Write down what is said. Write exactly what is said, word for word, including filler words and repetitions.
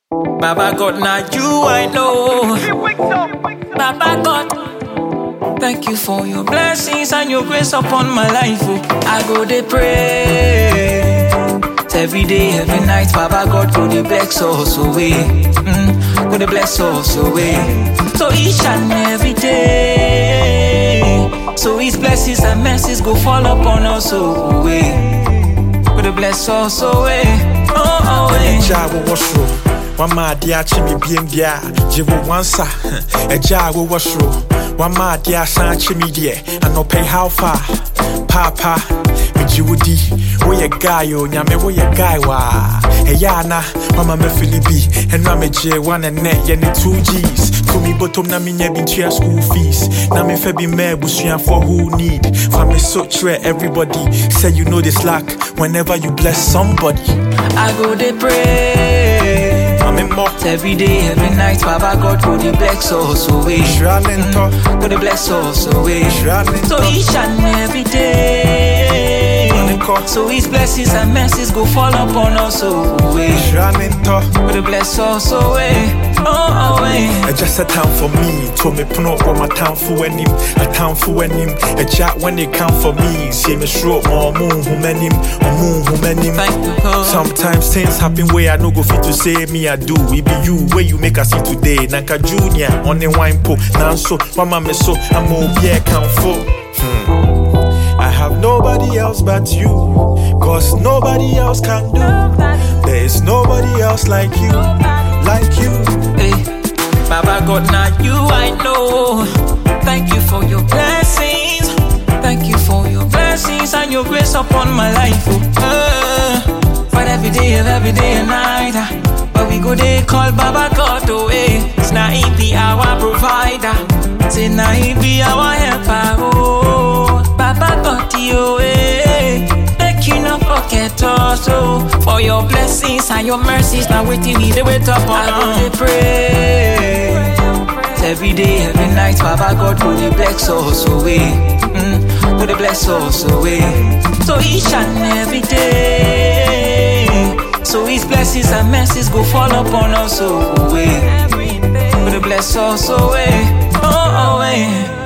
Baba God, now you I know. Baba God, thank you for your blessings and your grace upon my life. Oh, I go to pray every day, every night. Baba God, go to bless us away. Mm, go to bless us away. So each and every day, so His blessings and mercies go fall upon us away. Go to bless us away. Oh, away. Wama dia chimi biem dia jiwo wansa eja wo washro wama dia san chimi die anope how far papa mijiwudi wo ye guy o nyame wo ye guy wa eya na mama me filibi enwa meje one and net ye ne two G's to me bottom na me nya bi tua school fees na me fe bi me busua for who need for me so tre everybody say you know this lack whenever you bless somebody. I go to pray every day, every night. Baba God, go to bless us away. Mm, go to bless us away. So each and every day, so His blessings and mercies go fall upon us away. Go to bless us away. Oh, away. It's just a time for me. To me put up my time for him. A time for him. A chat when they come for me. See me short more moon who many moon who many. Sometimes things happen where I no go fit to say me I do. It be you where you make us see today. Naka Junior on the wine po. Now so mama me so I'm all yeah count for. Hmm. I have nobody else but you, cause nobody else can do. There is nobody else like you, like you. Hey, Baba God, now you I know. Thank you for your blessings. Thank you for your blessings and your grace upon my life. Oh, uh, but every day, every day and night, uh, but we go they call Baba God away. It's now He be our provider. Say now He be our helper. Oh, Baba God, you eh, make you not forget us. Oh, for your blessings and your mercies. Now waiting we they wait up on. I go to pray every day, every night. Baba God, go to bless us away. Mm, go to bless us away. So each and every day, so His blessings and mercies go fall upon us away. Go to bless us away. Oh, away.